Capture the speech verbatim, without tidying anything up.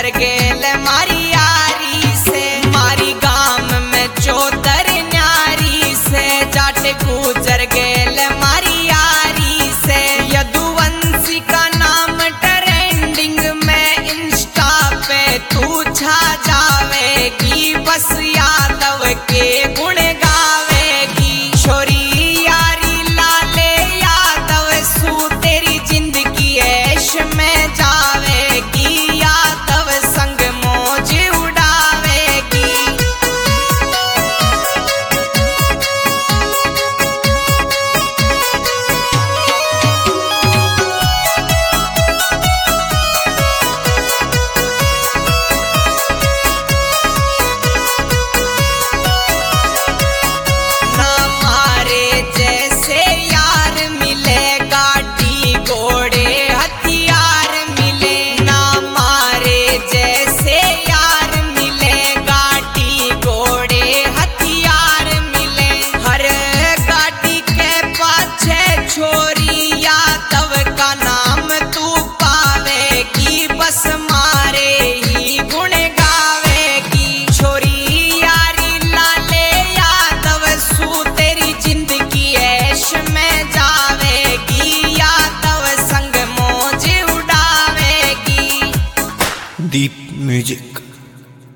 गुजर गेल मारी यारी से, मारी गाम में चौधर न्यारी से, जाट गुजर गेल मारी यारी से। यदुवंशी का नाम ट्रेंडिंग में इंस्टा पे तू छा जावेगी, बस यादव के गुण गावेगी। छोरी यारी लाले यादव सू तेरी जिंदगी ऐश में जावेगी, यादव संग मौज उड़ावेगी। Deep Music।